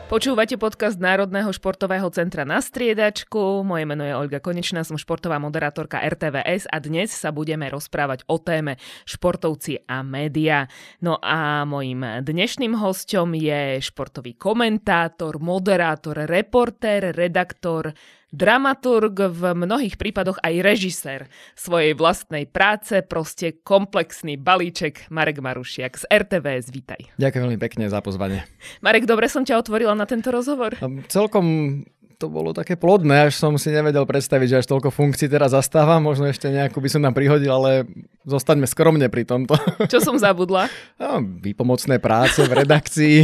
Počúvate podcast Národného športového centra Na striedačku. Moje meno je Olga Konečná, som športová moderátorka RTVS a dnes sa budeme rozprávať o téme športovci a médiá. No a mojím dnešným hosťom je športový komentátor, moderátor, reportér, redaktor, dramaturg, v mnohých prípadoch aj režisér svojej vlastnej práce, proste komplexný balíček, Marek Marušiak z RTVS. Vítaj. Ďakujem veľmi pekne za pozvanie. Marek, dobre som ťa otvorila na tento rozhovor? Celkom to bolo také plodné, až som si nevedel predstaviť, že až toľko funkcií teraz zastávam. Možno ešte nejakú by som tam prihodil, ale zostaňme skromne pri tomto. Čo som zabudla? Výpomocné práce v redakcii.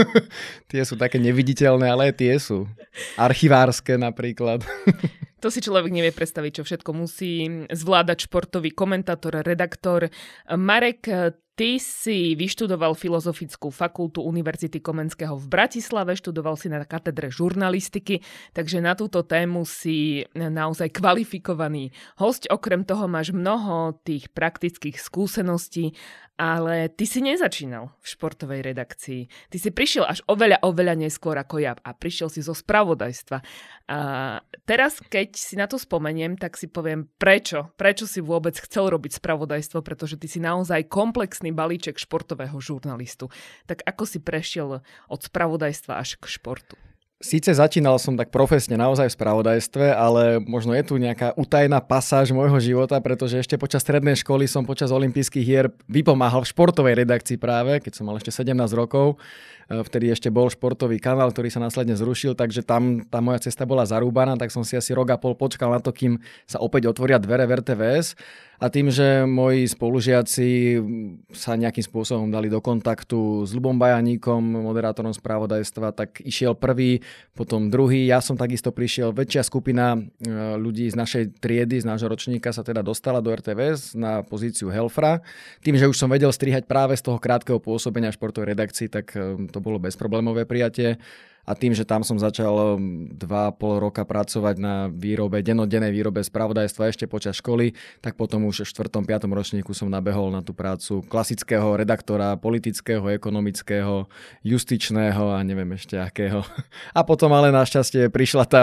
Tie sú také neviditeľné, ale tie sú. Archivárske napríklad. To si človek nevie predstaviť, čo všetko musí zvládať športový komentátor, redaktor. Marek, ty si vyštudoval Filozofickú fakultu Univerzity Komenského v Bratislave, študoval si na katedre žurnalistiky, takže na túto tému si naozaj kvalifikovaný hosť. Okrem toho máš mnoho tých praktických skúseností, ale ty si nezačínal v športovej redakcii. Ty si prišiel až oveľa neskôr ako ja a prišiel si zo spravodajstva. A teraz, keď si na to spomeniem, tak si poviem, prečo si vôbec chcel robiť spravodajstvo, pretože ty si naozaj komplexný balíček športového žurnalistu. Tak ako si prešiel od spravodajstva až k športu? Síce začínal som tak profesne naozaj v spravodajstve, ale možno je tu nejaká utajená pasáž môjho života, pretože ešte počas strednej školy som počas olympijských hier vypomáhal v športovej redakcii práve, keď som mal ešte 17 rokov. Vtedy ešte bol športový kanál, ktorý sa následne zrušil, takže tam tá moja cesta bola zarúbaná, tak som si asi rok a pol počkal na to, kým sa opäť otvoria dvere v RTVS. A tým, že moji spolužiaci sa nejakým spôsobom dali do kontaktu s Ľubom Bajaníkom, moderátorom spravodajstva, tak išiel prvý, potom druhý. Ja som takisto prišiel, väčšia skupina ľudí z našej triedy, z nášho ročníka sa teda dostala do RTVS na pozíciu helfra. Tým, že už som vedel strihať práve z toho krátkeho pôsobenia v športovej redakcii, tak to bolo bezproblémové prijatie. A tým, že tam som začal 2,5 roka pracovať na výrobe, dennodennej výrobe spravodajstva ešte počas školy, tak potom už v 4. 5. ročníku som nabehol na tú prácu klasického redaktora, politického, ekonomického, justičného a neviem ešte akého. A potom ale našťastie prišla tá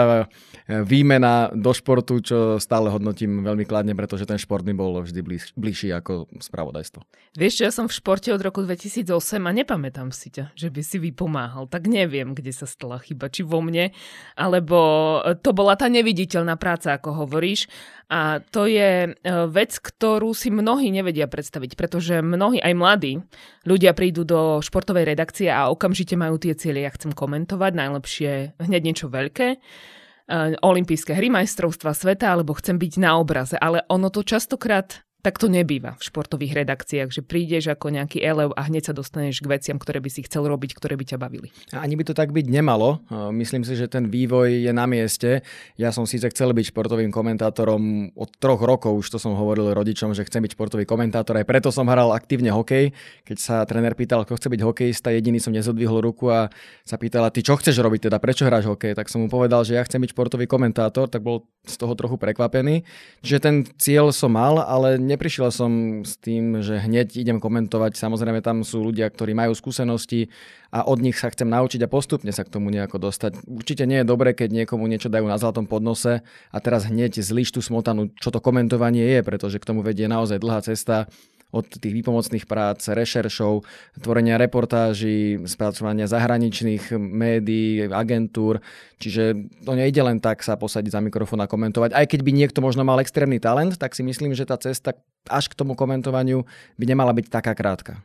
výmena do športu, čo stále hodnotím veľmi kladne, pretože ten šport mi bol vždy bližší ako spravodajstvo. Vieš, ja som v športe od roku 2008 a nepamätám si ťa, že by si vypomáhal, tak neviem, kde sa stala chyba, či vo mne, alebo to bola tá neviditeľná práca, ako hovoríš. A to je vec, ktorú si mnohí nevedia predstaviť, pretože mnohí, aj mladí ľudia prídu do športovej redakcie a okamžite majú tie ciele, ja chcem komentovať, najlepšie hneď niečo veľké, olympijské hry, majstrovstvá sveta, alebo chcem byť na obraze, ale ono to častokrát tak to nebýva v športových redakciách, že prídeš ako nejaký elev a hneď sa dostaneš k veciam, ktoré by si chcel robiť, ktoré by ťa bavili. Ani by to tak byť nemalo. Myslím si, že ten vývoj je na mieste. Ja som síce chcel byť športovým komentátorom od 3 rokov, už to som hovoril rodičom, že chcem byť športový komentátor, aj preto som hral aktívne hokej. Keď sa tréner pýtal, kto chce byť hokejista, jediný som nezodvihol ruku a sa pýtala, ty čo chceš robiť teda, prečo hráš hokej? Tak som mu povedal, že ja chcem byť športový komentátor, tak bol z toho trochu prekvapený. Čiže ten cieľ som mal, ale neprišiel som s tým, že hneď idem komentovať. Samozrejme, tam sú ľudia, ktorí majú skúsenosti a od nich sa chcem naučiť a postupne sa k tomu nejako dostať. Určite nie je dobré, keď niekomu niečo dajú na zlatom podnose a teraz hneď zlíš tú smotanu, čo to komentovanie je, pretože k tomu vedie naozaj dlhá cesta od tých výpomocných prác, rešeršov, tvorenia reportáží, spracovania zahraničných médií, agentúr. Čiže to nejde len tak sa posadiť za mikrofón a komentovať. Aj keď by niekto možno mal extrémny talent, tak si myslím, že tá cesta až k tomu komentovaniu by nemala byť taká krátka.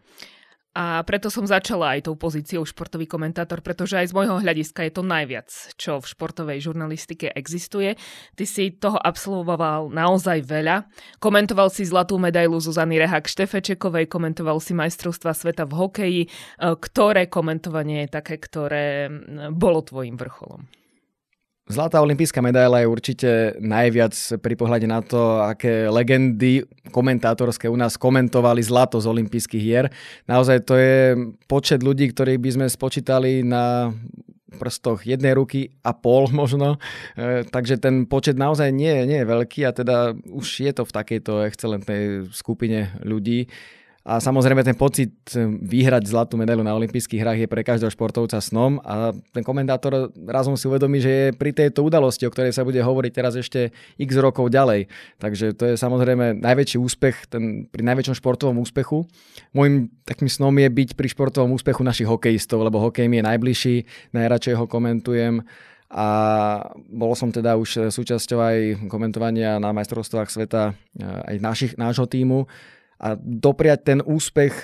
A preto som začala aj tou pozíciou športový komentátor, pretože aj z môjho hľadiska je to najviac, čo v športovej žurnalistike existuje. Ty si toho absolvoval naozaj veľa. Komentoval si zlatú medailu Zuzany Rehák-Štefečekovej, komentoval si majstrovstvá sveta v hokeji. Ktoré komentovanie je také, ktoré bolo tvojim vrcholom? Zlatá olympijská medaila je určite najviac pri pohľade na to, aké legendy komentátorské u nás komentovali zlato z olympijských hier. Naozaj to je počet ľudí, ktorých by sme spočítali na prstoch jednej ruky a pol možno. Takže ten počet naozaj nie je veľký a teda už je to v takejto excelentnej skupine ľudí. A samozrejme ten pocit vyhrať zlatú medailu na olympijských hrách je pre každého športovca snom a ten komentátor razom si uvedomí, že je pri tejto udalosti, o ktorej sa bude hovoriť teraz ešte x rokov ďalej. Takže to je samozrejme najväčší úspech, pri najväčšom športovom úspechu. Môjim takým snom je byť pri športovom úspechu našich hokejistov, lebo hokej mi je najbližší, najradšej ho komentujem. A bol som teda už súčasťou aj komentovania na majstrovstvách sveta aj nášho tímu. A dopriať ten úspech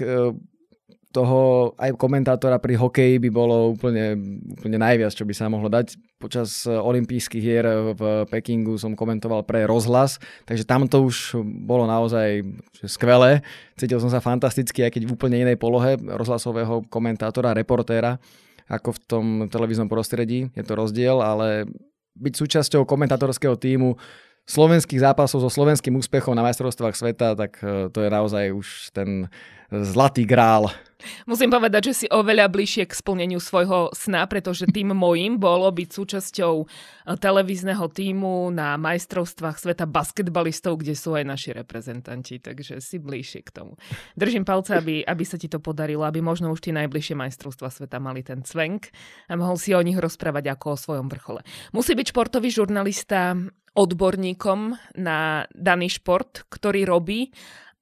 toho aj komentátora pri hokeji by bolo úplne najviac, čo by sa mohlo dať. Počas olympijských hier v Pekingu som komentoval pre rozhlas, takže tam to už bolo naozaj skvelé. Cítil som sa fantasticky, aj keď v úplne inej polohe rozhlasového komentátora, reportéra, ako v tom televíznom prostredí. Je to rozdiel, ale byť súčasťou komentátorského tímu slovenských zápasov so slovenským úspechom na majstrovstvách sveta, tak to je naozaj už ten zlatý grál. Musím povedať, že si oveľa bližšie k splneniu svojho sna, pretože tým mojím bolo byť súčasťou televízneho tímu na majstrovstvách sveta basketbalistov, kde sú aj naši reprezentanti, takže si bližšie k tomu. Držím palce, aby sa ti to podarilo, aby možno už tie najbližšie majstrovstvá sveta mali ten cvenk a mohol si o nich rozprávať ako o svojom vrchole. Musí byť športový žurnalista odborníkom na daný šport, ktorý robí,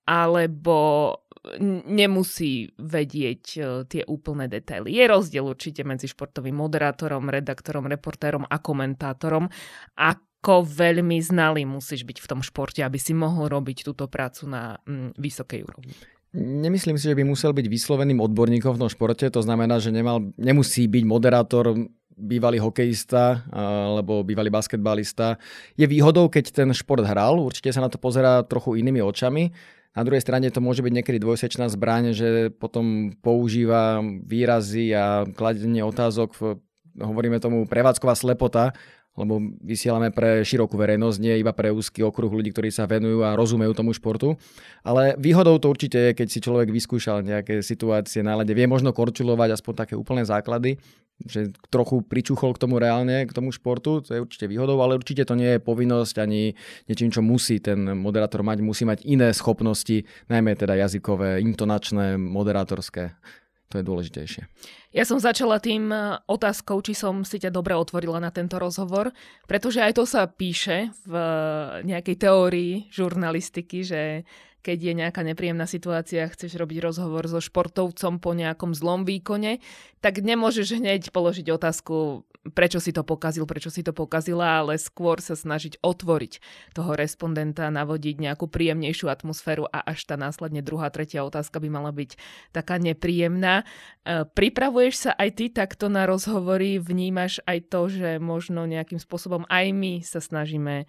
alebo nemusí vedieť tie úplné detaily. Je rozdiel určite medzi športovým moderátorom, redaktorom, reportérom a komentátorom. Ako veľmi znalý musíš byť v tom športe, aby si mohol robiť túto prácu na vysokej úrovni? Nemyslím si, že by musel byť vysloveným odborníkom v tom športe. To znamená, že nemusí byť moderátor, bývalý hokejista alebo bývalý basketbalista. Je výhodou, keď ten šport hral. Určite sa na to pozerá trochu inými očami. Na druhej strane to môže byť niekedy dvojsečná zbraň, že potom používa výrazy a kladenie otázok, hovoríme tomu prevádzková slepota, lebo vysielame pre širokú verejnosť, nie iba pre úzky okruh ľudí, ktorí sa venujú a rozumejú tomu športu. Ale výhodou to určite je, keď si človek vyskúšal nejaké situácie na ľade, vie možno korčulovať aspoň také úplné základy, že trochu pričuchol k tomu reálne, k tomu športu, to je určite výhodou, ale určite to nie je povinnosť ani niečím, čo musí ten moderátor mať, musí mať iné schopnosti, najmä teda jazykové, intonačné, moderátorské. To je dôležitejšie. Ja som začala tým otázkou, či som si ťa dobre otvorila na tento rozhovor, pretože aj to sa píše v nejakej teórii žurnalistiky, že keď je nejaká nepríjemná situácia, chceš robiť rozhovor so športovcom po nejakom zlom výkone, tak nemôžeš hneď položiť otázku, prečo si to pokazila, ale skôr sa snažiť otvoriť toho respondenta, navodiť nejakú príjemnejšiu atmosféru a až tá následne druhá, tretia otázka by mala byť taká nepríjemná. Pripravuješ sa aj ty takto na rozhovory? Vnímaš aj to, že možno nejakým spôsobom aj my sa snažíme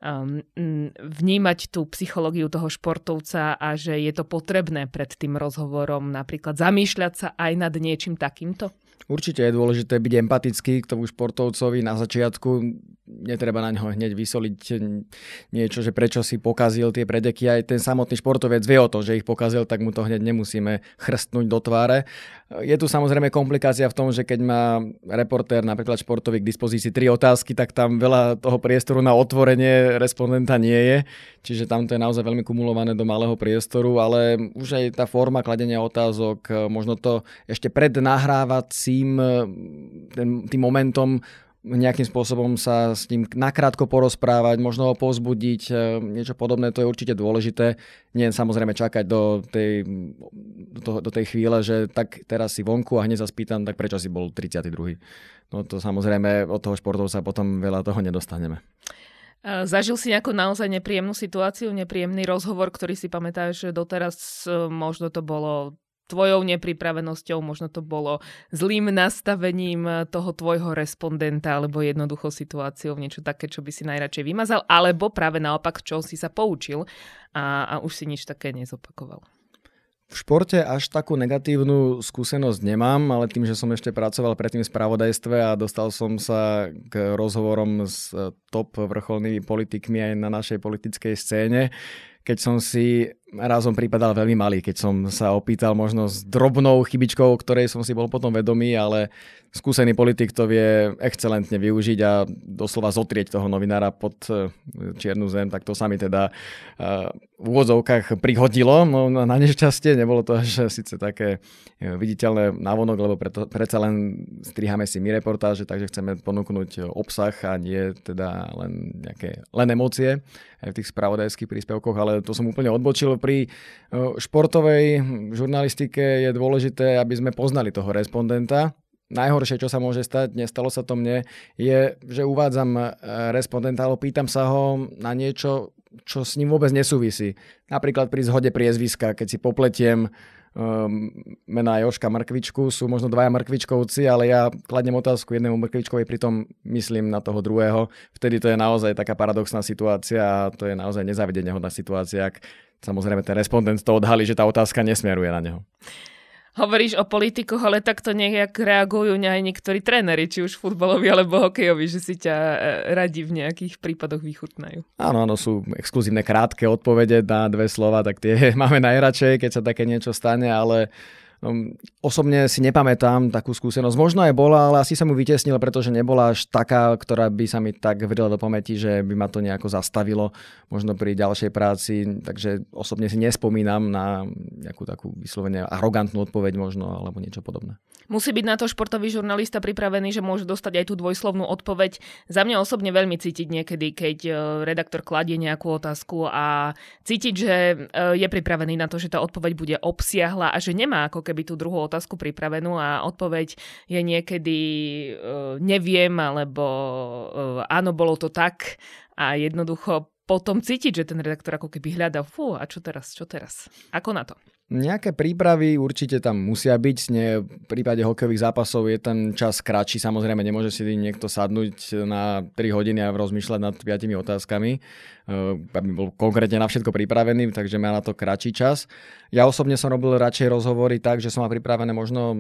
vnímať tú psychológiu toho športovca a že je to potrebné pred tým rozhovorom napríklad zamýšľať sa aj nad niečím takýmto? Určite je dôležité byť empatický k tomu športovcovi na začiatku. Netreba na ňo hneď vysoliť niečo, že prečo si pokazil tie predeky. Aj ten samotný športovec vie o tom, že ich pokazil, tak mu to hneď nemusíme chrstnúť do tváre. Je tu samozrejme komplikácia v tom, že keď má reportér, napríklad športový, k dispozícii 3 otázky, tak tam veľa toho priestoru na otvorenie respondenta nie je. Čiže tam to je naozaj veľmi kumulované do malého priestoru, ale už aj tá forma kladenia otázok, možno to ešte pred nahrávacím tým momentom nejakým spôsobom sa s ním nakrátko porozprávať, možno ho povzbudiť, niečo podobné, to je určite dôležité. Nie samozrejme čakať do tej chvíle, že tak teraz si vonku a hneď sa spýtam, tak prečo si bol 32. No to samozrejme od toho športovca potom veľa toho nedostaneme. Zažil si nejakú naozaj nepríjemnú situáciu, nepríjemný rozhovor, ktorý si pamätáš doteraz, možno to bolo tvojou nepripravenosťou, možno to bolo zlým nastavením toho tvojho respondenta alebo jednoducho situáciou, niečo také, čo by si najradšej vymazal, alebo práve naopak, čo si sa poučil a už si nič také nezopakoval. V športe až takú negatívnu skúsenosť nemám, ale tým, že som ešte pracoval predtým v spravodajstve a dostal som sa k rozhovorom s top vrcholnými politikmi aj na našej politickej scéne, keď som si raz som pripadal veľmi malý, keď som sa opýtal možno s drobnou chybičkou, ktorej som si bol potom vedomý, ale skúsený politik to vie excelentne využiť a doslova zotrieť toho novinára pod čiernu zem, tak to sa mi teda v úvodzovkách prihodilo. No, na nešťastie nebolo to až síce také viditeľné navonok, lebo predsa len striháme si my reportáže, takže chceme ponúknuť obsah a nie teda len emócie aj v tých spravodajských príspevkoch, ale to som úplne odbočil. Pri športovej žurnalistike je dôležité, aby sme poznali toho respondenta. Najhoršie, čo sa môže stať, nestalo sa to mne, je, že uvádzam respondenta, ale pýtam sa ho na niečo, čo s ním vôbec nesúvisí. Napríklad pri zhode priezviska, keď si popletiem mená Jožka Mrkvičku, sú možno dvaja Mrkvičkovci, ale ja kladnem otázku jednému Mrkvičkovi, pritom myslím na toho druhého. Vtedy to je naozaj taká paradoxná situácia a to je naozaj nezávidenehodná situácia, ak samozrejme ten respondent to odhalí, že tá otázka nesmeruje na neho. Hovoríš o politikoch, ale takto nejak reagujú aj niektorí tréneri, či už futbaloví alebo hokejoví, že si ťa radi v nejakých prípadoch vychutnajú. Áno, sú exkluzívne krátke odpovede na 2 slova, tak tie máme najradšej, keď sa také niečo stane, ale osobne si nepamätám takú skúsenosť. Možno aj bola, ale asi sa mu vytesnila, pretože nebola až taká, ktorá by sa mi tak vrila do pamäti, že by ma to nejako zastavilo možno pri ďalšej práci. Takže osobne si nespomínam na nejakú takú vyslovene arogantnú odpoveď možno, alebo niečo podobné. Musí byť na to športový žurnalista pripravený, že môže dostať aj tú dvojslovnú odpoveď. Za mňa osobne veľmi cítiť niekedy, keď redaktor kladie nejakú otázku a cítiť, že je pripravený na to, že tá odpoveď bude obsiahla a že nemá ako keby tú druhú otázku pripravenú a odpoveď je niekedy neviem, alebo áno, bolo to tak a jednoducho potom cítiť, že ten redaktor ako keby hľadá, a čo teraz? Ako na to? Nejaké prípravy určite tam musia byť. V prípade hokejových zápasov je ten čas kratší. Samozrejme, nemôže si niekto sadnúť na 3 hodiny a rozmýšľať nad 5 otázkami, aby bol konkrétne na všetko pripravený, takže má na to kratší čas. Ja osobne som robil radšej rozhovory tak, že som mal pripravené možno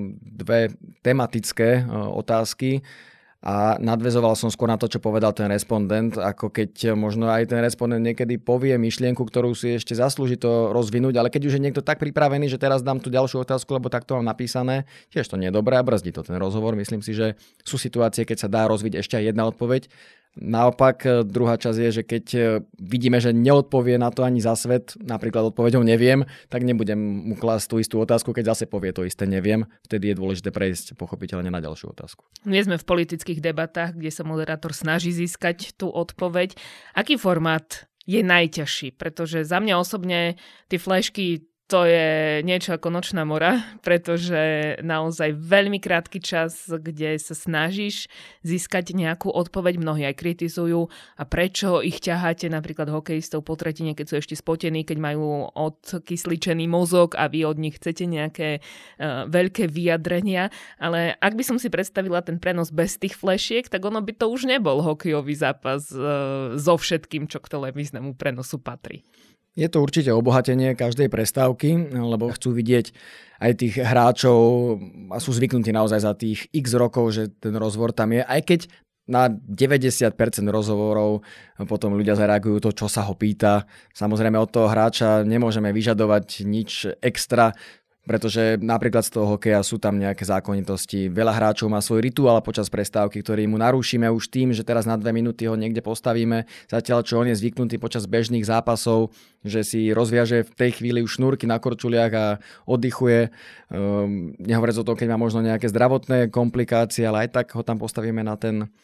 2 tematické otázky, a nadväzoval som skôr na to, čo povedal ten respondent, ako keď možno aj ten respondent niekedy povie myšlienku, ktorú si ešte zaslúži to rozvinúť, ale keď už je niekto tak pripravený, že teraz dám tú ďalšiu otázku, lebo takto mám napísané, tiež to nie je dobré a brzdí to ten rozhovor. Myslím si, že sú situácie, keď sa dá rozviť ešte aj jedna odpoveď. Naopak, druhá časť je, že keď vidíme, že neodpovie na to ani za svet, napríklad odpoveďou neviem, tak nebudem mu klásť tú istú otázku, keď zase povie to isté neviem. Vtedy je dôležité prejsť pochopiteľne na ďalšiu otázku. Nie sme v politických debatách, kde sa moderátor snaží získať tú odpoveď. Aký formát je najťažší? Pretože za mňa osobne tie flešky to je niečo ako nočná mora, pretože naozaj veľmi krátky čas, kde sa snažíš získať nejakú odpoveď, mnohí aj kritizujú a prečo ich ťaháte napríklad hokejistov po tretine, keď sú ešte spotení, keď majú odkysličený mozog a vy od nich chcete nejaké veľké vyjadrenia, ale ak by som si predstavila ten prenos bez tých flešiek, tak ono by to už nebol hokejový zápas so všetkým, čo k televíznemu prenosu patrí. Je to určite obohatenie každej prestávky, lebo chcú vidieť aj tých hráčov a sú zvyknutí naozaj za tých x rokov, že ten rozhovor tam je. Aj keď na 90% rozhovorov potom ľudia zareagujú to, čo sa ho pýta. Samozrejme od toho hráča nemôžeme vyžadovať nič extra, pretože napríklad z toho hokeja sú tam nejaké zákonitosti. Veľa hráčov má svoj rituál počas prestávky, ktorý mu narušíme už tým, že teraz na 2 minúty ho niekde postavíme, zatiaľ čo on je zvyknutý počas bežných zápasov, že si rozviaže v tej chvíli už šnúrky na korčuliach a oddychuje. Nehovoriac o tom, keď má možno nejaké zdravotné komplikácie, ale aj tak ho tam postavíme na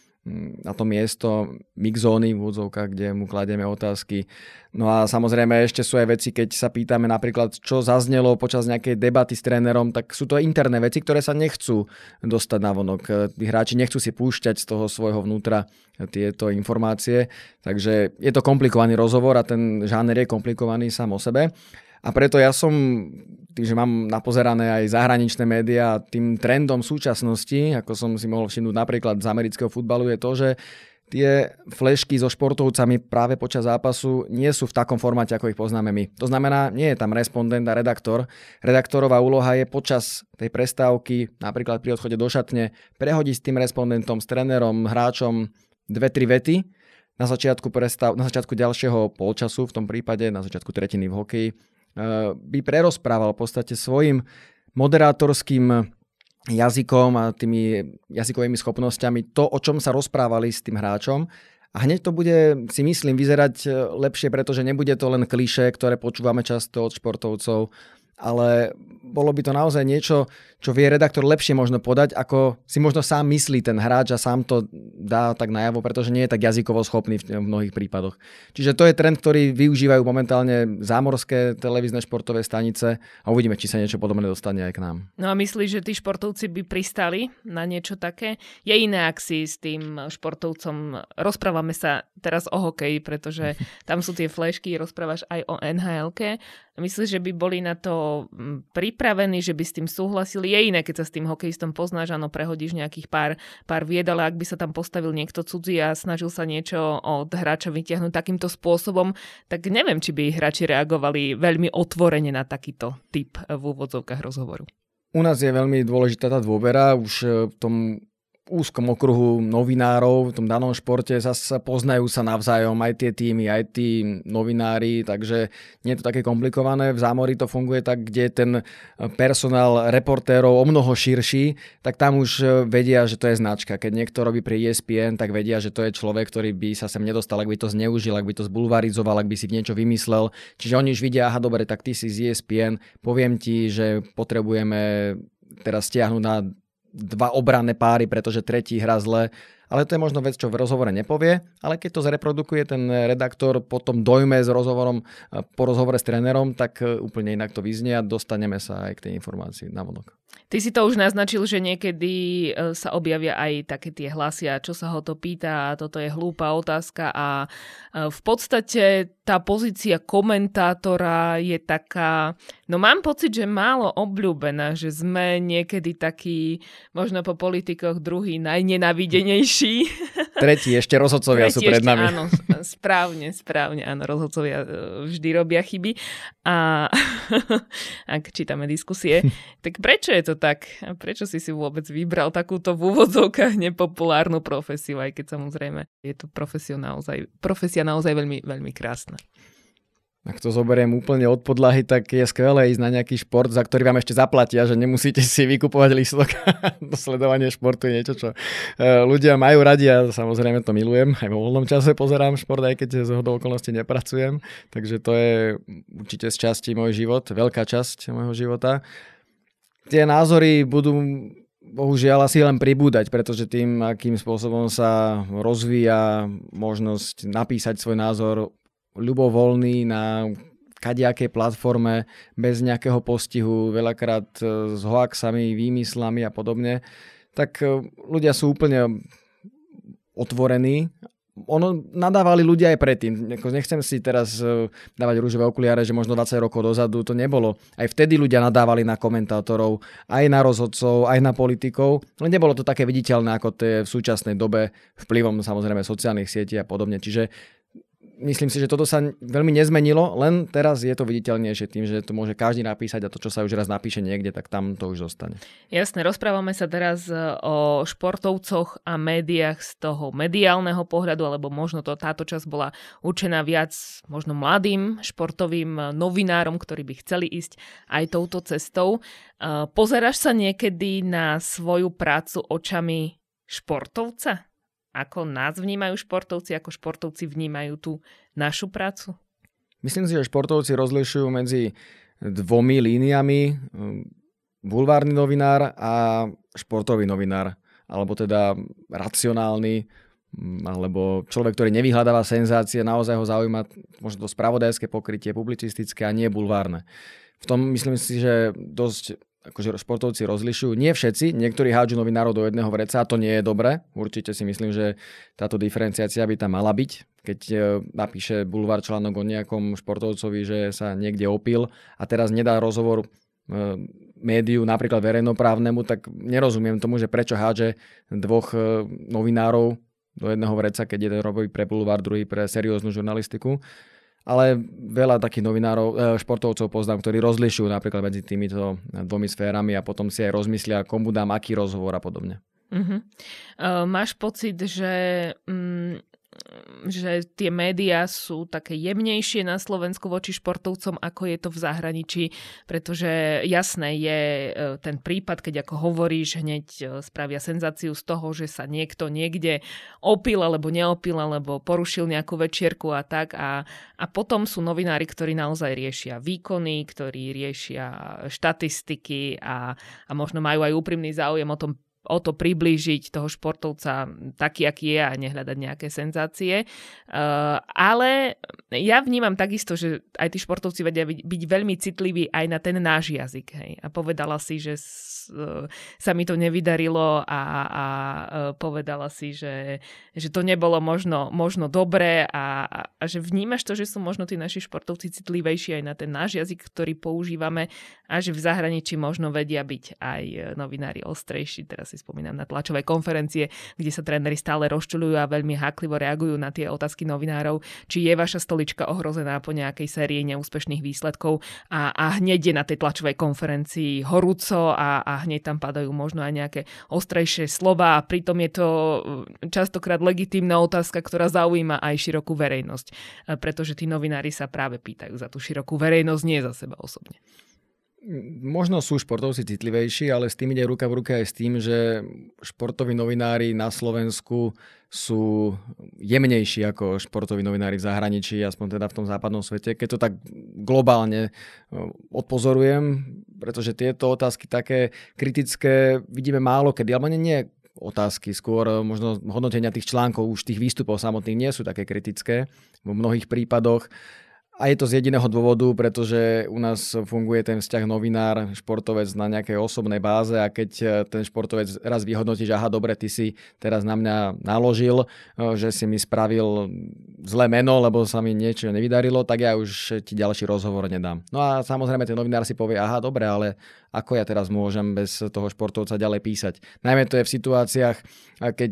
to miesto mixzóny v úvodzovkách, kde mu kladieme otázky. No a samozrejme ešte sú aj veci, keď sa pýtame napríklad, čo zaznelo počas nejakej debaty s trénerom, tak sú to interné veci, ktoré sa nechcú dostať na vonok. Tí hráči nechcú si púšťať z toho svojho vnútra tieto informácie, takže je to komplikovaný rozhovor a ten žáner je komplikovaný sám o sebe. A preto ja som, tým, že mám napozerané aj zahraničné médiá, tým trendom súčasnosti, ako som si mohol všimnúť napríklad z amerického futbalu, je to, že tie flešky so športovcami práve počas zápasu nie sú v takom formáte, ako ich poznáme my. To znamená, nie je tam respondent a redaktor. Redaktorová úloha je počas tej prestávky, napríklad pri odchode do šatne, prehodiť s tým respondentom, s trénerom, hráčom 2-3 vety. Na začiatku ďalšieho polčasu, v tom prípade na začiatku tretiny v hokeji, by prerozprával v podstate svojim moderátorským jazykom a tými jazykovými schopnosťami to, o čom sa rozprávali s tým hráčom. A hneď to bude, si myslím, vyzerať lepšie, pretože nebude to len klišé, ktoré počúvame často od športovcov, ale bolo by to naozaj niečo, čo vie redaktor lepšie možno podať, ako si možno sám myslí ten hráč a sám to dá tak najavo, pretože nie je tak jazykovo schopný v mnohých prípadoch. Čiže to je trend, ktorý využívajú momentálne zámorské televízne športové stanice a uvidíme, či sa niečo podobné dostane aj k nám. No a myslíš, že tí športovci by pristali na niečo také? Je iné, ak si s tým športovcom rozprávame sa teraz o hokeji, pretože tam sú tie flešky, rozprávaš aj o NHL-ke. Myslíš, že by boli na to pripravení, že by s tým súhlasili? Je iné, keď sa s tým hokejistom poznáš, áno, prehodíš nejakých pár vied, ale ak by sa tam postavil niekto cudzí a snažil sa niečo od hráča vytiahnuť takýmto spôsobom, tak neviem, či by hráči reagovali veľmi otvorene na takýto typ v úvodzovkách rozhovoru. U nás je veľmi dôležitá tá dôvera. Už v tom úzkom okruhu novinárov v tom danom športe zase poznajú sa navzájom aj tie týmy, aj tí novinári, takže nie je to také komplikované. V zámori to funguje tak, kde ten personál reportérov o mnoho širší, tak tam už vedia, že to je značka. Keď niekto robí pri ESPN, tak vedia, že to je človek, ktorý by sa sem nedostal, ak by to zneužil, ak by to zbulvarizoval, ak by si niečo vymyslel. Čiže oni už vidia, aha, dobre, tak ty si z ESPN, poviem ti, že potrebujeme teraz stiahnuť na 2 obranné páry, pretože tretí hrá zle. Ale to je možno vec, čo v rozhovore nepovie, ale keď to zreprodukuje ten redaktor po tom dojme s rozhovorom, po rozhovore s trénerom, tak úplne inak to vyznie a dostaneme sa aj k tej informácii navonok. Ty si to už naznačil, že niekedy sa objavia aj také tie hlasy, čo sa ho to pýta, a toto je hlúpa otázka a v podstate tá pozícia komentátora je taká, no mám pocit, že málo obľúbená, že sme niekedy takí, možno po politikoch druhý najnenávidenejší. Tretí, ešte rozhodcovia sú pred nami. Áno, správne, áno, rozhodcovia vždy robia chyby a ak čítame diskusie, tak prečo je to tak? A prečo si vôbec vybral takúto v úvodzovkách nepopulárnu profesiu, aj keď samozrejme je to profesia naozaj veľmi, veľmi krásna. Ak to zoberiem úplne od podlahy, tak je skvelé ísť na nejaký šport, za ktorý vám ešte zaplatia, že nemusíte si vykupovať lístok. To sledovanie športu je niečo, čo ľudia majú radi a samozrejme to milujem. Aj vo voľnom čase pozerám šport, aj keď z hodou okolností nepracujem. Takže to je určite z časti môj život, veľká časť môjho života. Tie názory budú bohužiaľ asi len pribúdať, pretože tým, akým spôsobom sa rozvíja možnosť napísať svoj názor ľubovoľný na kadejakej platforme, bez nejakého postihu, veľakrát s hoaxami, výmyslami a podobne, tak ľudia sú úplne otvorení. Nadávali ľudia aj predtým. Nechcem si teraz dávať rúžové okuliare, že možno 20 rokov dozadu to nebolo. Aj vtedy ľudia nadávali na komentátorov, aj na rozhodcov, aj na politikov. Ale nebolo to také viditeľné, ako to je v súčasnej dobe vplyvom samozrejme sociálnych sietí a podobne. Čiže myslím si, že toto sa veľmi nezmenilo, len teraz je to viditeľnejšie tým, že to môže každý napísať a to, čo sa už raz napíše niekde, tak tam to už zostane. Jasné, rozprávame sa teraz o športovcoch a médiách z toho mediálneho pohľadu, alebo možno táto časť bola určená viac možno mladým športovým novinárom, ktorí by chceli ísť aj touto cestou. Pozeráš sa niekedy na svoju prácu očami športovca? Ako nás vnímajú športovci, ako športovci vnímajú tú našu prácu? Myslím si, že športovci rozlišujú medzi 2 líniami. Bulvárny novinár a športový novinár. Alebo teda racionálny, alebo človek, ktorý nevyhľadáva senzácie, naozaj ho zaujíma možno to spravodajské pokrytie, publicistické a nie bulvárne. V tom myslím si, že dosť akože športovci rozlišujú. Nie všetci, niektorí hádžu novinárov do jedného vreca a to nie je dobré. Určite si myslím, že táto diferenciácia by tam mala byť. Keď napíše bulvár článok o nejakom športovcovi, že sa niekde opil a teraz nedá rozhovor médiu, napríklad verejnoprávnemu, tak nerozumiem tomu, že prečo hádže 2 novinárov do jedného vreca, keď jeden robí pre bulvár, druhý pre serióznu žurnalistiku. Ale veľa takých novinárov, športovcov poznám, ktorí rozlišujú napríklad medzi týmito 2 sférami a potom si aj rozmyslia, komu dám aký rozhovor a podobne. Máš pocit, že že tie médiá sú také jemnejšie na Slovensku voči športovcom, ako je to v zahraničí, pretože jasné je ten prípad, keď ako hovoríš, hneď spravia senzáciu z toho, že sa niekto niekde opil alebo neopil, alebo porušil nejakú večierku a tak. A potom sú novinári, ktorí naozaj riešia výkony, ktorí riešia štatistiky a možno majú aj úprimný záujem o to priblížiť toho športovca taký, aký je a nehľadať nejaké senzácie. Ale ja vnímam takisto, že aj tí športovci vedia byť veľmi citliví aj na ten náš jazyk. Hej. A povedala si, že sa mi to nevydarilo a povedala si, že to nebolo možno dobré a že vnímaš to, že sú možno tí naši športovci citlivejší aj na ten náš jazyk, ktorý používame a že v zahraničí možno vedia byť aj novinári ostrejší. Teraz si spomínam na tlačové konferencie, kde sa tréneri stále rozčuľujú a veľmi háklivo reagujú na tie otázky novinárov, či je vaša stolička ohrozená po nejakej sérii neúspešných výsledkov a hneď je na tej tlačovej konferencii horúco a hneď tam padajú možno aj nejaké ostrejšie slova a pritom je to častokrát legitímna otázka, ktorá zaujíma aj širokú verejnosť, pretože tí novinári sa práve pýtajú za tú širokú verejnosť, nie za seba osobne. Možno sú športovci citlivejší, ale s tým ide ruka v ruke aj s tým, že športoví novinári na Slovensku sú jemnejší ako športoví novinári v zahraničí, aspoň teda v tom západnom svete. Keď to tak globálne odpozorujem, pretože tieto otázky také kritické vidíme málo kedy, alebo nie otázky, skôr možno hodnotenia tých článkov, už tých výstupov samotných nie sú také kritické vo mnohých prípadoch. A je to z jediného dôvodu, pretože u nás funguje ten vzťah novinár, športovec na nejakej osobnej báze a keď ten športovec raz vyhodnotí, že aha, dobre, ty si teraz na mňa naložil, že si mi spravil zlé meno, lebo sa mi niečo nevydarilo, tak ja už ti ďalší rozhovor nedám. No a samozrejme ten novinár si povie, aha, dobre, ale ako ja teraz môžem bez toho športovca ďalej písať? Najmä to je v situáciách, keď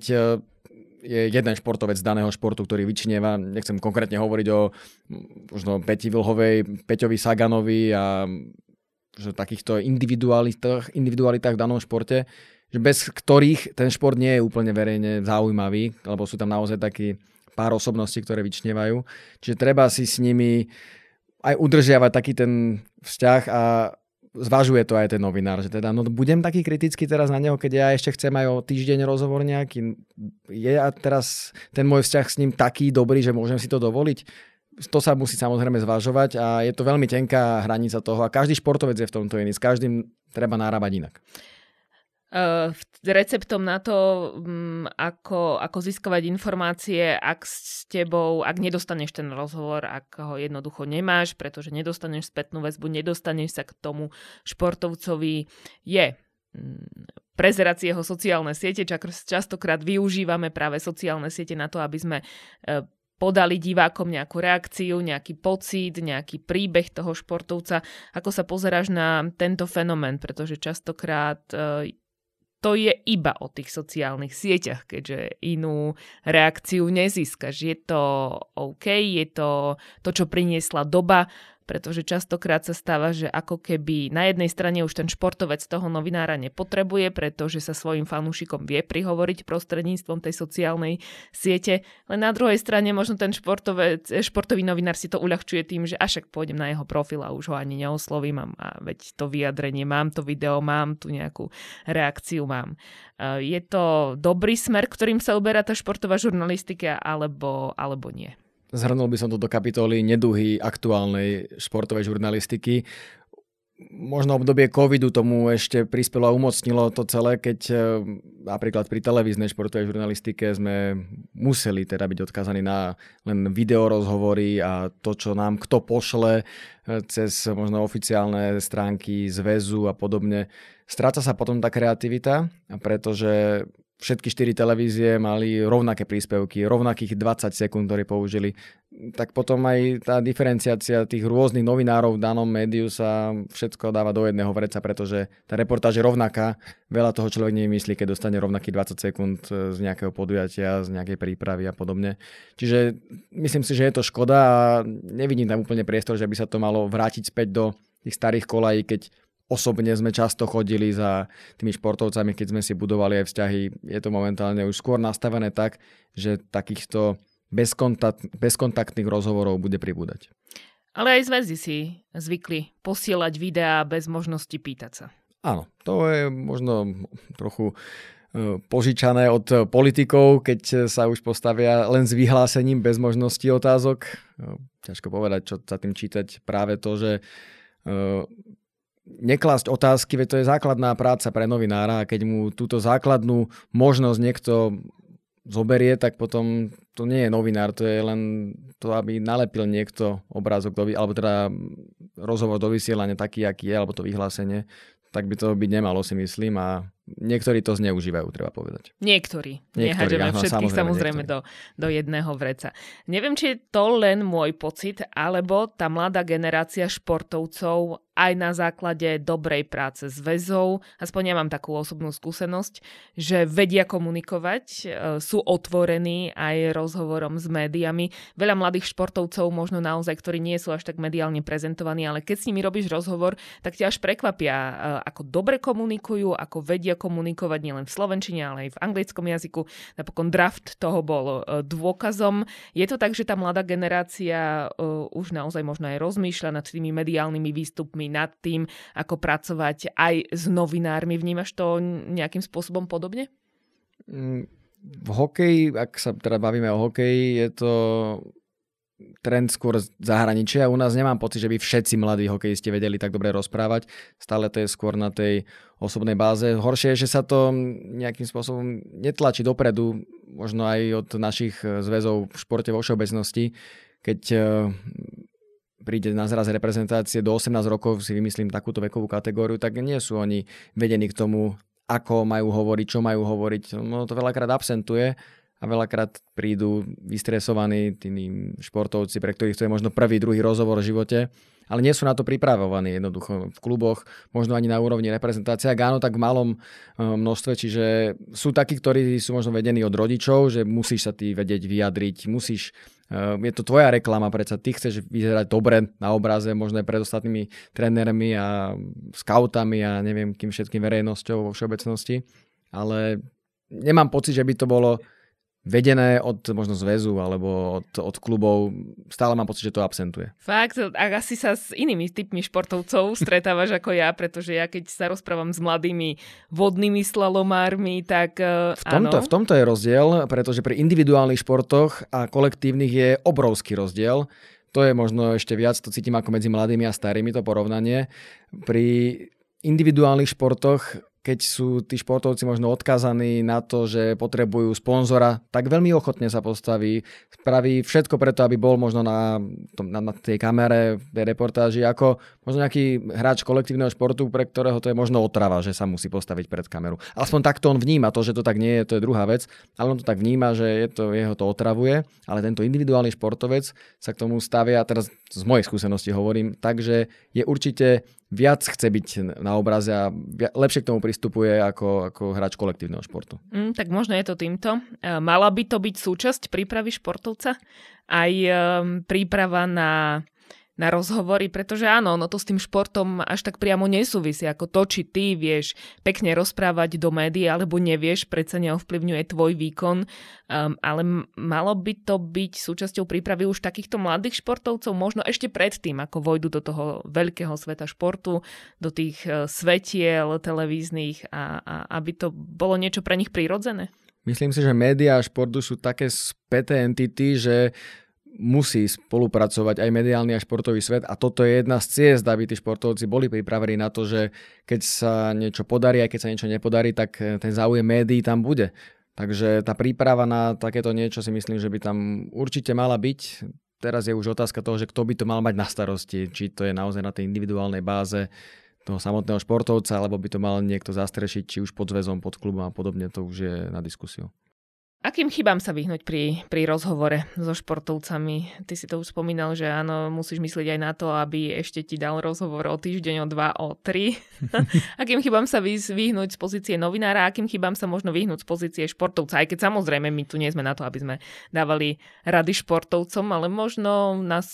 je jeden športovec daného športu, ktorý vyčnieva. Nechcem konkrétne hovoriť o možno Peti Vlhovej, Peťovi Saganovi a že takýchto individualitách v danom športe, že bez ktorých ten šport nie je úplne verejne zaujímavý, lebo sú tam naozaj takí pár osobností, ktoré vyčnievajú. Čiže treba si s nimi aj udržiavať taký ten vzťah a zvažuje to aj ten novinár, že teda budem taký kritický teraz na neho, keď ja ešte chcem aj o týždeň rozhovor nejaký. Je a teraz ten môj vzťah s ním taký dobrý, že môžem si to dovoliť? To sa musí samozrejme zvažovať a je to veľmi tenká hranica toho a každý športovec je v tomto iný. S každým treba narábať inak. Receptom na to, ako získavať informácie, ak nedostaneš ten rozhovor, ak ho jednoducho nemáš, pretože nedostaneš spätnú väzbu, nedostaneš sa k tomu športovcovi, je prezerať si jeho sociálne siete. Častokrát využívame práve sociálne siete na to, aby sme podali divákom nejakú reakciu, nejaký pocit, nejaký príbeh toho športovca. Ako sa pozeráš na tento fenomén, pretože častokrát to je iba o tých sociálnych sieťach, keďže inú reakciu nezískaš. Je to OK, je to, čo priniesla doba, pretože častokrát sa stáva, že ako keby na jednej strane už ten športovec toho novinára nepotrebuje, pretože sa svojim fanúšikom vie prihovoriť prostredníctvom tej sociálnej siete, len na druhej strane možno ten športový novinár si to uľahčuje tým, že však pôjdem na jeho profil a už ho ani neoslovím a veď to vyjadrenie mám, to video mám, tu nejakú reakciu mám. Je to dobrý smer, ktorým sa uberá tá športová žurnalistika, alebo nie? Zhrnul by som to do kapitoly neduhy aktuálnej športovej žurnalistiky. Možno obdobie covidu tomu ešte prispelo a umocnilo to celé, keď napríklad pri televíznej športovej žurnalistike sme museli teda byť odkazaní na len videorozhovory a to, čo nám kto pošle cez možno oficiálne stránky zväzu a podobne. Stráca sa potom tá kreativita, pretože všetky 4 televízie mali rovnaké príspevky, rovnakých 20 sekúnd, ktoré použili. Tak potom aj tá diferenciácia tých rôznych novinárov v danom médiu sa všetko dáva do jedného vreca, pretože tá reportáž je rovnaká. Veľa toho človek nevymyslí, keď dostane rovnakých 20 sekúnd z nejakého podujatia, z nejakej prípravy a podobne. Čiže myslím si, že je to škoda a nevidím tam úplne priestor, že by sa to malo vrátiť späť do tých starých kolají, keď osobne sme často chodili za tými športovcami, keď sme si budovali aj vzťahy. Je to momentálne už skôr nastavené tak, že takýchto bezkontaktných rozhovorov bude pribúdať. Ale aj zväzy si zvykli posielať videá bez možnosti pýtať sa. Áno, to je možno trochu požičané od politikov, keď sa už postavia len s vyhlásením bez možnosti otázok. Ťažko povedať, čo sa tým čítať. Práve to, že neklásť otázky, veď to je základná práca pre novinára a keď mu túto základnú možnosť niekto zoberie, tak potom to nie je novinár, to je len to, aby nalepil niekto obrázok, alebo teda rozhovor do vysielania taký, aký je, alebo to vyhlásenie, tak by to byť nemalo, si myslím, a niektorí to zneužívajú, treba povedať. Niektorí. Nehádžeme všetkých samozrejme do jedného vreca. Neviem, či je to len môj pocit, alebo tá mladá generácia športovcov aj na základe dobrej práce zväzov, aspoň ja mám takú osobnú skúsenosť, že vedia komunikovať, sú otvorení aj rozhovorom s médiami. Veľa mladých športovcov, možno naozaj, ktorí nie sú až tak mediálne prezentovaní, ale keď s nimi robíš rozhovor, tak ťa až prekvapia, ako dobre komunikujú, ako vedia komunikovať nielen v slovenčine, ale aj v anglickom jazyku. Napokon draft toho bol dôkazom. Je to tak, že tá mladá generácia už naozaj možno aj rozmýšľa nad tými mediálnymi výstupmi, nad tým, ako pracovať aj s novinármi. Vnímaš to nejakým spôsobom podobne? V hokeji, ak sa teda bavíme o hokeji, je to trend skôr zahraničia. U nás nemám pocit, že by všetci mladí hokejisti vedeli tak dobre rozprávať. Stále to je skôr na tej osobnej báze. Horšie je, že sa to nejakým spôsobom netlačí dopredu, možno aj od našich zväzov v športe vo všeobecnosti. Keď príde na zraz reprezentácie do 18 rokov, si vymyslím takúto vekovú kategóriu, tak nie sú oni vedení k tomu, ako majú hovoriť, čo majú hovoriť. No to veľakrát absentuje a veľakrát prídu vystresovaní tými športovci, pre ktorých to je možno prvý, druhý rozhovor v živote, ale nie sú na to pripravovaní jednoducho v kluboch, možno ani na úrovni reprezentácie, ak áno, tak v malom množstve, čiže sú takí, ktorí sú možno vedení od rodičov, že musíš sa ty vedieť vyjadriť, je to tvoja reklama, predsa ty chceš vyzerať dobre na obraze, možno aj pred ostatnými trénermi a skautami a neviem kým všetkým verejnosťou vo všeobecnosti, ale nemám pocit, že by to bolo vedené od možno zväzu alebo od klubov. Stále mám pocit, že to absentuje. Fakt, ak asi sa s inými typmi športovcov stretávaš ako ja, pretože ja keď sa rozprávam s mladými vodnými slalomármi, tak v tomto je rozdiel, pretože pri individuálnych športoch a kolektívnych je obrovský rozdiel. To je možno ešte viac, to cítim ako medzi mladými a starými, to porovnanie. Pri individuálnych športoch, keď sú tí športovci možno odkázaní na to, že potrebujú sponzora, tak veľmi ochotne sa postaví, spraví všetko preto, aby bol možno na tej kamere, v tej reportáži, ako možno nejaký hráč kolektívneho športu, pre ktorého to je možno otrava, že sa musí postaviť pred kameru. Aspoň takto on vníma, to, že to tak nie je, to je druhá vec, ale on to tak vníma, že jeho to otravuje, ale tento individuálny športovec sa k tomu stavia, teraz z mojej skúsenosti hovorím, takže je určite viac chce byť na obraze a lepšie k tomu pristupuje ako hráč kolektívneho športu. Tak možno je to týmto. Mala by to byť súčasť prípravy športovca? Aj príprava na rozhovory, pretože áno, no to s tým športom až tak priamo nesúvisí, ako to, či ty vieš pekne rozprávať do médií, alebo nevieš, predsa neovplyvňuje tvoj výkon, ale malo by to byť súčasťou prípravy už takýchto mladých športovcov, možno ešte predtým, ako vojdu do toho veľkého sveta športu, do tých svetiel televíznych a aby to bolo niečo pre nich prirodzené? Myslím si, že médiá a športu sú také späté entity, že musí spolupracovať aj mediálny a športový svet a toto je jedna z ciest, aby tí športovci boli pripravení na to, že keď sa niečo podarí a keď sa niečo nepodarí, tak ten záujem médií tam bude. Takže tá príprava na takéto niečo si myslím, že by tam určite mala byť. Teraz je už otázka toho, že kto by to mal mať na starosti, či to je naozaj na tej individuálnej báze toho samotného športovca, alebo by to mal niekto zastrešiť, či už pod zväzom, pod klubom a podobne, to už je na diskusiu. Akým chybám sa vyhnúť pri rozhovore so športovcami? Ty si to už spomínal, že áno, musíš myslieť aj na to, aby ešte ti dal rozhovor o týždeň, o 2, o 3. Akým chybám sa vyhnúť z pozície novinára? Akým chybám sa možno vyhnúť z pozície športovca? Aj keď samozrejme my tu nie sme na to, aby sme dávali rady športovcom, ale možno nás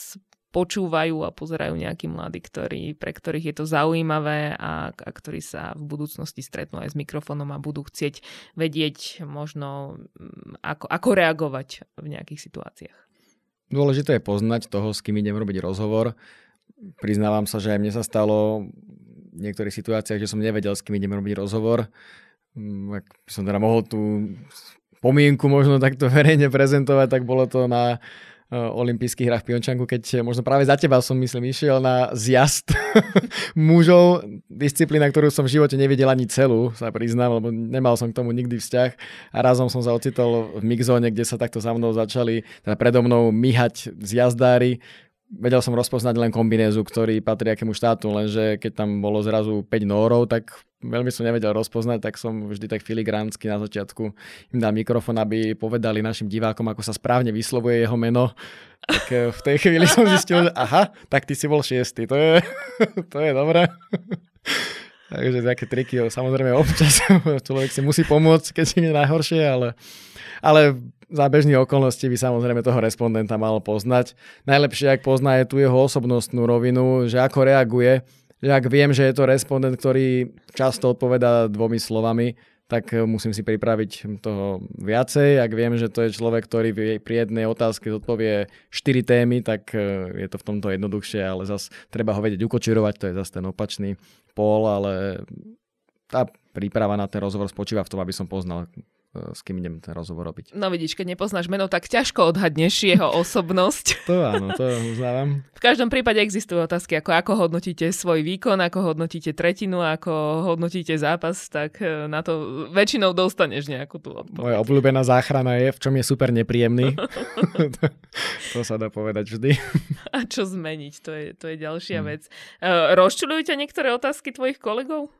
počúvajú a pozerajú nejakí mladí, pre ktorých je to zaujímavé a ktorí sa v budúcnosti stretnú aj s mikrofónom a budú chcieť vedieť možno, ako reagovať v nejakých situáciách. Dôležité je poznať toho, s kým idem robiť rozhovor. Priznávam sa, že aj mne sa stalo v niektorých situáciách, že som nevedel, s kým idem robiť rozhovor. Ak som teda mohol tú pomienku možno takto verejne prezentovať, tak bolo to na olympijských hrách v Pyeongchangu, keď možno práve za teba som, myslím, išiel na zjazd mužov, disciplína, ktorú som v živote nevidel ani celú, sa priznám, lebo nemal som k tomu nikdy vzťah a razom som sa ocitol v mixzóne, kde sa takto za mnou začali, teda predo mnou myhať zjazdári. Vedel som rozpoznať len kombinézu, ktorý patrí akému štátu, lenže keď tam bolo zrazu 5 Nórov, tak veľmi som nevedel rozpoznať, tak som vždy tak filigránsky na začiatku im dal mikrofón, aby povedali našim divákom, ako sa správne vyslovuje jeho meno. Tak v tej chvíli som zistil, že aha, tak ty si bol 6. To je dobré. Takže také triky, samozrejme občas človek si musí pomôcť, keď si je najhoršie, ale za bežných okolností by samozrejme toho respondenta mal poznať. Najlepšie, ak pozná je tú jeho osobnostnú rovinu, že ako reaguje, že ak viem, že je to respondent, ktorý často odpovedá 2 slovami, tak musím si pripraviť toho viacej. Ak viem, že to je človek, ktorý pri jednej otázke zodpovie 4 témy, tak je to v tomto jednoduchšie, ale zase treba ho vedieť ukočirovať, to je zase ten opačný pól, ale tá príprava na ten rozhovor spočíva v tom, aby som poznal, s kým idem ten rozhovor robiť. No vidíš, keď nepoznáš meno, tak ťažko odhadneš jeho osobnosť. To áno, to uznávam. V každom prípade existujú otázky, ako hodnotíte svoj výkon, ako hodnotíte tretinu, ako hodnotíte zápas, tak na to väčšinou dostaneš nejakú tú odpoveď. Moja obľúbená záchrana je, v čom je super nepríjemný. To sa dá povedať vždy. A čo zmeniť, to je ďalšia vec. Rozčuľujú ťa niektoré otázky tvojich kolegov?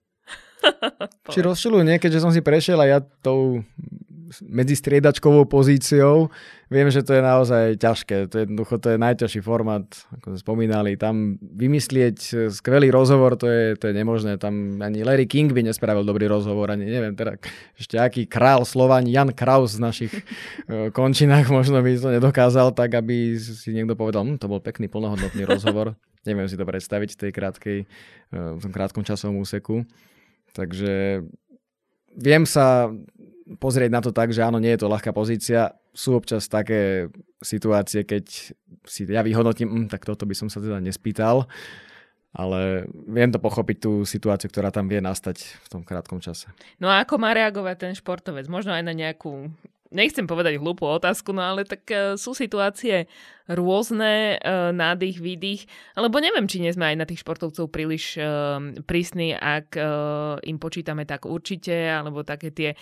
Či rozčuľujú nie, keďže som si prešiel aj ja tou medzistriedačkovou pozíciou. Viem, že to je naozaj ťažké. To je najťažší formát, ako sme spomínali. Tam vymyslieť skvelý rozhovor, to je nemožné. Tam ani Larry King by nespravil dobrý rozhovor, ani neviem, teda ešte aký král Slováň, Jan Kraus z našich končinách možno by to nedokázal tak, aby si niekto povedal, to bol pekný, plnohodnotný rozhovor. Neviem si to predstaviť v tom krátkom časovom úseku. Takže viem sa pozrieť na to tak, že áno, nie je to ľahká pozícia. Sú občas také situácie, keď si ja vyhodnotím, tak toto by som sa teda nespýtal, ale viem to pochopiť tú situáciu, ktorá tam vie nastať v tom krátkom čase. No a ako má reagovať ten športovec? Možno aj na nejakú, nechcem povedať hlúpu otázku, no ale tak sú situácie rôzne, nádych, výdych, alebo neviem, či nie sme aj na tých športovcov príliš prísni, ak im počítame tak určite, alebo také tie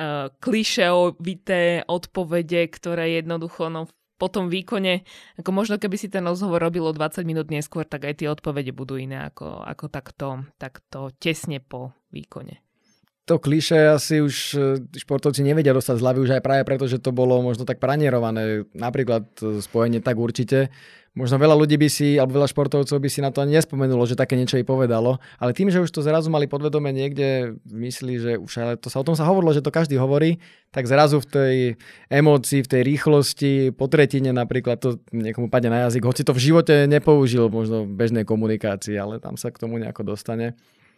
klišeovité odpovede, ktoré jednoducho po tom výkone, ako možno keby si ten rozhovor robilo 20 minút neskôr, tak aj tie odpovede budú iné ako takto tesne po výkone. To klišé asi už športovci nevedia dostať z hlavy už aj práve preto, že to bolo možno tak pranierované. Napríklad spojenie tak určite. Možno veľa ľudí by si, alebo veľa športovcov by si na to ani nespomenulo, že také niečo i povedalo. Ale tým, že už to zrazu mali podvedome niekde v mysli, že už ale o tom sa hovorilo, že to každý hovorí, tak zrazu v tej emócii, v tej rýchlosti, po tretine napríklad to niekomu padne na jazyk, hoci to v živote nepoužil možno v bežnej komunikácii, ale tam sa k tomu nejako dostane.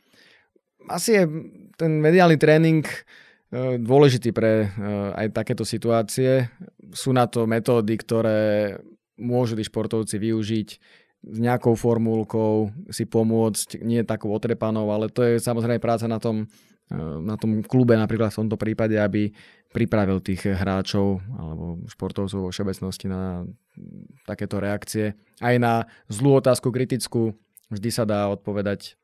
Asi je ten mediálny tréning dôležitý pre aj takéto situácie. Sú na to metódy, ktoré môžu tí športovci využiť s nejakou formulkou, si pomôcť, nie takou otrepanou, ale to je samozrejme práca na tom klube napríklad v tomto prípade, aby pripravil tých hráčov alebo športovcov vo všeobecnosti na takéto reakcie. Aj na zlú otázku kritickú vždy sa dá odpovedať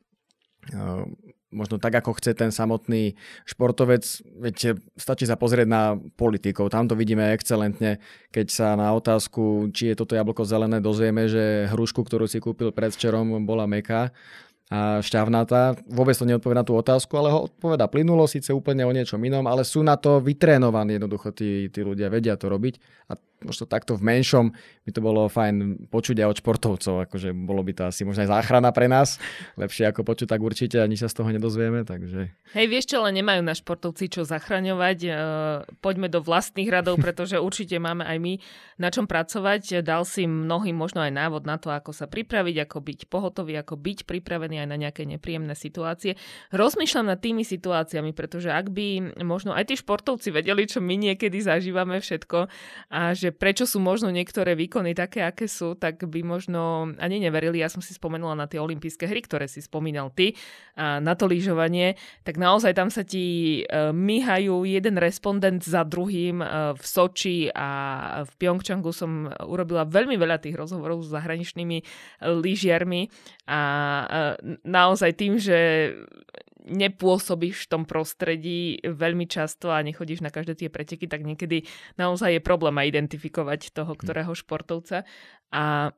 možno tak, ako chce ten samotný športovec. Veď stačí sa pozrieť na politikov. Tam to vidíme excelentne, keď sa na otázku, či je toto jablko zelené, dozvieme, že hrušku, ktorú si kúpil predvčerom, bola mäkká a šťavnatá. Vôbec to neodpovie na tú otázku, ale ho odpoveda plynulo, síce úplne o niečom inom, ale sú na to vytrénovaní jednoducho tí ľudia, vedia to robiť. A možno takto v menšom by to bolo fajn počuť aj od športovcov, akože bolo by to asi možno aj záchrana pre nás, lepšie ako počuť tak určite a nič sa z toho nedozvieme, takže... Hej, vieš čo, ale nemajú na športovci čo zachraňovať, poďme do vlastných radov, pretože určite máme aj my na čom pracovať, dal si mnohým možno aj návod na to, ako sa pripraviť, ako byť pohotový, ako byť pripravený aj na nejaké nepríjemné situácie. Rozmýšľam nad tými situáciami, pretože ak by možno aj tí športovci vedeli, čo my niekedy zažívame všetko a že prečo sú možno niektoré výkony také, aké sú, tak by možno ani neverili. Ja som si spomenula na tie olympijské hry, ktoré si spomínal ty, a na to lyžovanie, tak naozaj tam sa ti myhajú jeden respondent za druhým. V Soči a v Pyeongchangu som urobila veľmi veľa tých rozhovorov s zahraničnými lyžiarmi a naozaj tým, že nepôsobíš v tom prostredí veľmi často a nechodíš na každé tie preteky, tak niekedy naozaj je problém aj identifikovať toho, ktorého športovca. A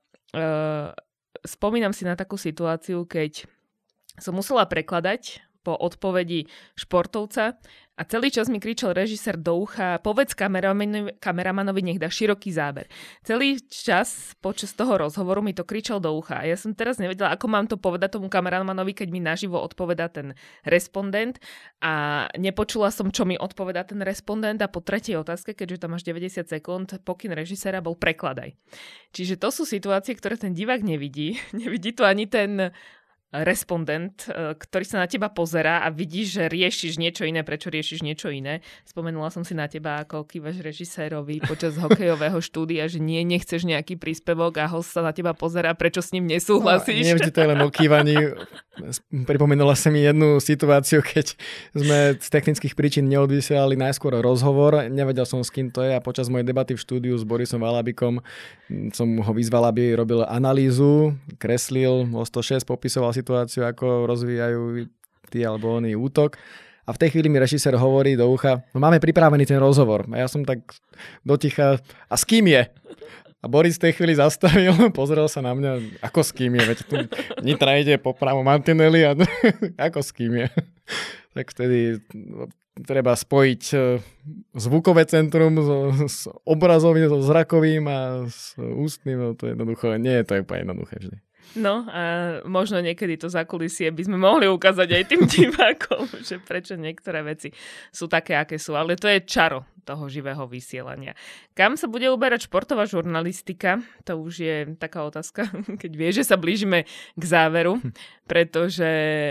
spomínam si na takú situáciu, keď som musela prekladať po odpovedi športovca a celý čas mi kričal režisér do ucha, povedz kameramanovi, nech dá široký záber. Celý čas počas toho rozhovoru mi to kričal do ucha a ja som teraz nevedela, ako mám to povedať tomu kameramanovi, keď mi naživo odpovedá ten respondent a nepočula som, čo mi odpovedá ten respondent a po tretej otázke, keďže tam máš 90 sekúnd, pokyn režiséra bol prekladaj. Čiže to sú situácie, ktoré ten divák nevidí. Nevidí to ani ten respondent, ktorý sa na teba pozerá a vidí, že riešiš niečo iné, prečo riešiš niečo iné. Spomenula som si na teba, ako kývaš režisérovi počas hokejového štúdia, že nechceš nejaký príspevok a host sa na teba pozerá, prečo s ním nesúhlasíš. No, nevždy to je len o kývaní. Pripomenula sa mi jednu situáciu, keď sme z technických príčin neodvysielali najskôr rozhovor. Nevedel som, s kým to je a počas mojej debaty v štúdiu s Borisom Valabikom som ho vyzval, aby robil analýzu, kreslil o 106, popisoval situáciu, ako rozvíjajú tí alebo oný útok. A v tej chvíli mi režisér hovorí do ucha, no máme pripravený ten rozhovor. A ja som tak doticha, a s kým je? A Boris v tej chvíli zastavil, pozrel sa na mňa, ako s kým je? Veď tu Nitra ide po pravom mantineli a ako s kým je? Tak vtedy treba spojiť zvukové centrum s obrazovým, so zrakovým a s ústnym. No to jednoducho, nie je to úplne jednoduché vždy. No a možno niekedy to zákulisie by sme mohli ukázať aj tým divákom, že prečo niektoré veci sú také, aké sú. Ale to je čaro toho živého vysielania. Kam sa bude uberať športová žurnalistika? To už je taká otázka, keď vieš, že sa blížime k záveru, pretože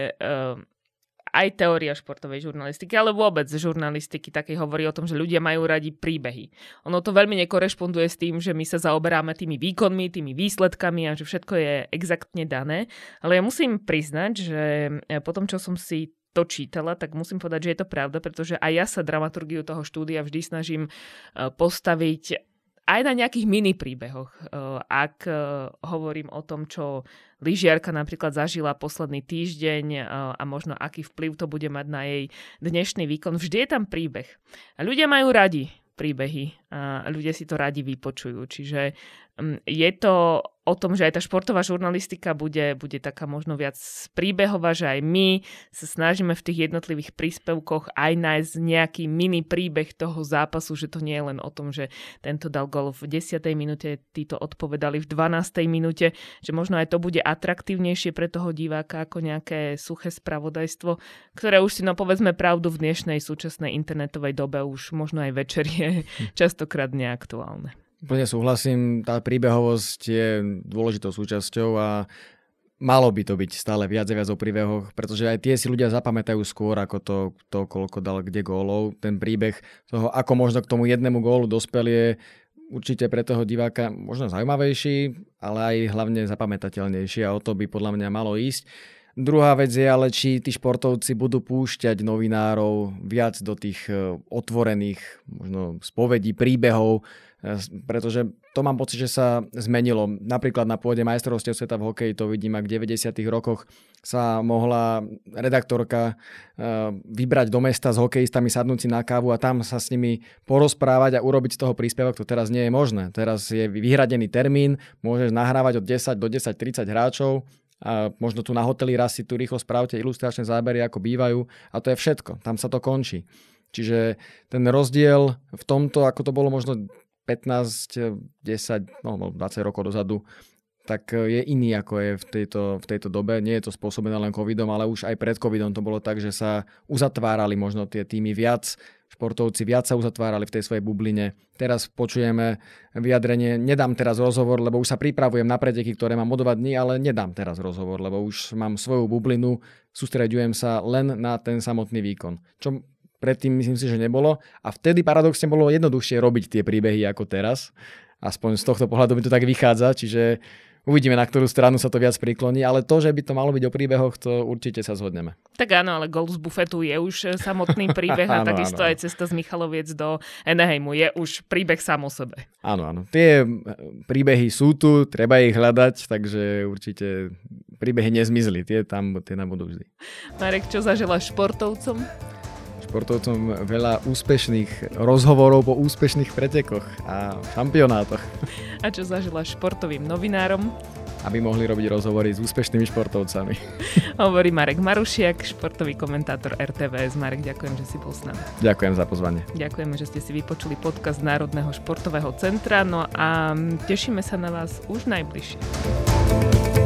aj teória športovej žurnalistiky, ale vôbec žurnalistiky takej hovorí o tom, že ľudia majú radi príbehy. Ono to veľmi nekorešponduje s tým, že my sa zaoberáme tými výkonmi, tými výsledkami a že všetko je exaktne dané. Ale ja musím priznať, že po tom, čo som si to čítala, tak musím povedať, že je to pravda, pretože aj ja sa dramaturgiu toho štúdia vždy snažím postaviť aj na nejakých mini príbehoch. Ak hovorím o tom, čo lyžiarka napríklad zažila posledný týždeň a možno aký vplyv to bude mať na jej dnešný výkon, vždy je tam príbeh. A ľudia majú radi príbehy a ľudia si to radi vypočujú. Čiže je to o tom, že aj tá športová žurnalistika bude taká možno viac príbehová, že aj my sa snažíme v tých jednotlivých príspevkoch aj nájsť nejaký mini príbeh toho zápasu, že to nie je len o tom, že tento dal gól v 10. minúte, títo odpovedali v 12. minúte, že možno aj to bude atraktívnejšie pre toho diváka ako nejaké suché spravodajstvo, ktoré už si povedzme pravdu v dnešnej súčasnej internetovej dobe už možno aj večer je častokrát neaktuálne. Plne súhlasím, tá príbehovosť je dôležitou súčasťou a malo by to byť stále viac a viac o príbehoch, pretože aj tie si ľudia zapamätajú skôr ako to koľko dal kde gólov. Ten príbeh toho, ako možno k tomu jednému gólu dospel, je určite pre toho diváka možno zaujímavejší, ale aj hlavne zapamätateľnejší a o to by podľa mňa malo ísť. Druhá vec je ale, či tí športovci budú púšťať novinárov viac do tých otvorených možno spovedí, príbehov, pretože to mám pocit, že sa zmenilo. Napríklad na pôde majstrovstiev sveta v hokeji to vidím, ak v 90. rokoch sa mohla redaktorka vybrať do mesta s hokejistami, sadnúť si na kávu a tam sa s nimi porozprávať a urobiť z toho príspevok, to teraz nie je možné. Teraz je vyhradený termín, môžeš nahrávať od 10 do 10-30 hráčov a možno tu na hoteli raz si tu rýchlo spravte ilustračné zábery, ako bývajú a to je všetko. Tam sa to končí. Čiže ten rozdiel v tomto, ako to bolo možno 15, 10, 20 rokov dozadu, tak je iný, ako je v tejto dobe. Nie je to spôsobené len covidom, ale už aj pred covidom to bolo tak, že sa uzatvárali možno tie týmy viac, športovci viac sa uzatvárali v tej svojej bubline. Teraz počujeme vyjadrenie, nedám teraz rozhovor, lebo už sa pripravujem na preteky, ktoré mám o 2 dní, ale nedám teraz rozhovor, lebo už mám svoju bublinu, sústreďujem sa len na ten samotný výkon. Čo predtým myslím si, že nebolo. A vtedy paradoxne bolo jednoduchšie robiť tie príbehy ako teraz. Aspoň z tohto pohľadu mi to tak vychádza, čiže uvidíme, na ktorú stranu sa to viac prikloní, ale to, že by to malo byť o príbehoch, to určite sa zhodneme. Tak áno, ale Gól z bufetu je už samotný príbeh a takisto aj cesta z Michaloviec do Eneheimu je už príbeh sám o sebe. Áno. Tie príbehy sú tu, treba ich hľadať, takže určite príbehy nezmizli, tie tam budú vždy. Marek, čo zaželáš športovcom? Športovcom veľa úspešných rozhovorov po úspešných pretekoch a šampionátoch. A čo zaželáš športovým novinárom? Aby mohli robiť rozhovory s úspešnými športovcami. Hovorí Marek Marušiak, športový komentátor RTVS. Marek, ďakujem, že si bol s nami. Ďakujem za pozvanie. Ďakujeme, že ste si vypočuli podcast Národného športového centra. No a tešíme sa na vás už najbližšie.